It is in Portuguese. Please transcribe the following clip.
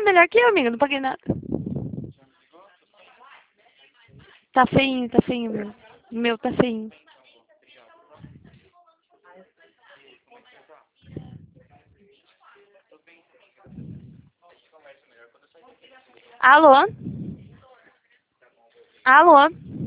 melhor que eu, amiga. Não paguei nada. Tá feinho, meu. Meu tá feinho. Alô? Alô?